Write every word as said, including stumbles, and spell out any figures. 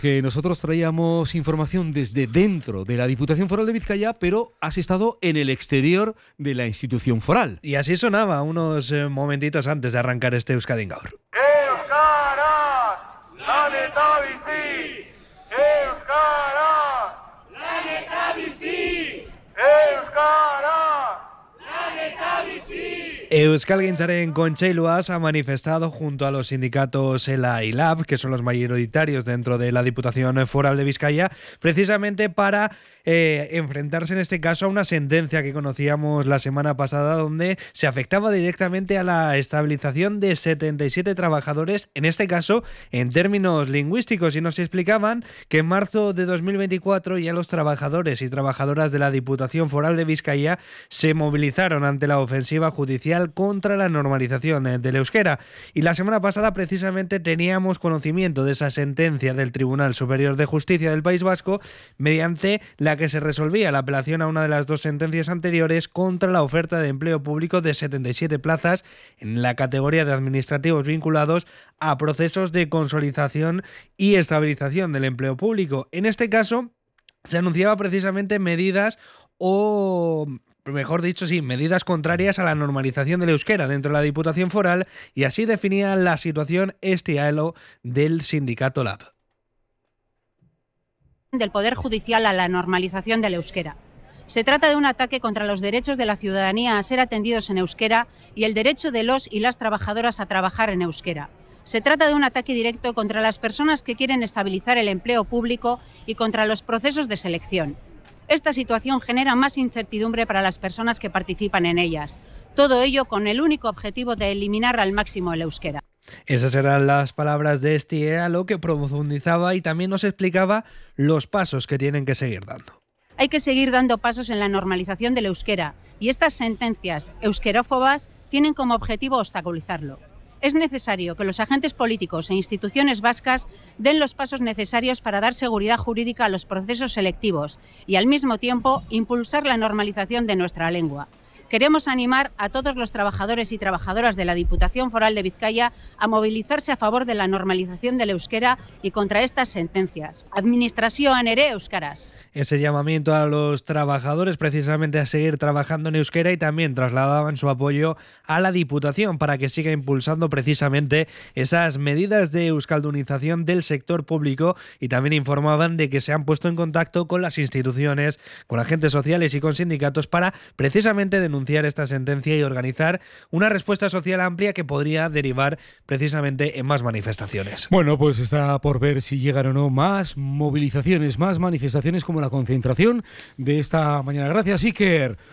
Que nosotros traíamos información desde dentro de la Diputación Foral de Vizcaya, pero has estado en el exterior de la institución foral. Y así sonaba unos eh, momentitos antes de arrancar este Euskadi Gaur. Euskara, laneta bizi! Euskara, laneta bizi! Euskara, laneta bizi! Euskalgintzaren Kontseiluaz ha manifestado junto a los sindicatos ELA y LAB, que son los mayoritarios dentro de la Diputación Foral de Vizcaya, precisamente para eh, enfrentarse en este caso a una sentencia que conocíamos la semana pasada, donde se afectaba directamente a la estabilización de setenta y siete trabajadores, en este caso en términos lingüísticos, y nos explicaban que en marzo de dos mil veinticuatro ya los trabajadores y trabajadoras de la Diputación Foral de Vizcaya se movilizaron ante la ofensiva judicial contra la normalización del euskera. Y la semana pasada precisamente teníamos conocimiento de esa sentencia del Tribunal Superior de Justicia del País Vasco, mediante la que se resolvía la apelación a una de las dos sentencias anteriores contra la oferta de empleo público de setenta y siete plazas en la categoría de administrativos vinculados a procesos de consolidación y estabilización del empleo público. En este caso, se anunciaba precisamente medidas o... mejor dicho, sí, medidas contrarias a la normalización del euskera dentro de la Diputación Foral, y así definía la situación este elo del sindicato LAB. Del Poder Judicial a la normalización del euskera. Se trata de un ataque contra los derechos de la ciudadanía a ser atendidos en euskera y el derecho de los y las trabajadoras a trabajar en euskera. Se trata de un ataque directo contra las personas que quieren estabilizar el empleo público y contra los procesos de selección. Esta situación genera más incertidumbre para las personas que participan en ellas. Todo ello con el único objetivo de eliminar al máximo el euskera. Esas eran las palabras de este elo, que profundizaba y también nos explicaba los pasos que tienen que seguir dando. Hay que seguir dando pasos en la normalización del euskera, y estas sentencias euskerófobas tienen como objetivo obstaculizarlo. Es necesario que los agentes políticos e instituciones vascas den los pasos necesarios para dar seguridad jurídica a los procesos selectivos y, al mismo tiempo, impulsar la normalización de nuestra lengua. Queremos animar a todos los trabajadores y trabajadoras de la Diputación Foral de Vizcaya a movilizarse a favor de la normalización del euskera y contra estas sentencias. Administrazioan ere euskaraz. Ese llamamiento a los trabajadores precisamente a seguir trabajando en euskera, y también trasladaban su apoyo a la Diputación para que siga impulsando precisamente esas medidas de euskaldunización del sector público, y también informaban de que se han puesto en contacto con las instituciones, con agentes sociales y con sindicatos para precisamente denunciar esta sentencia y organizar una respuesta social amplia que podría derivar precisamente en más manifestaciones. Bueno, pues está por ver si llegan o no más movilizaciones, más manifestaciones como la concentración de esta mañana. Gracias, Iker.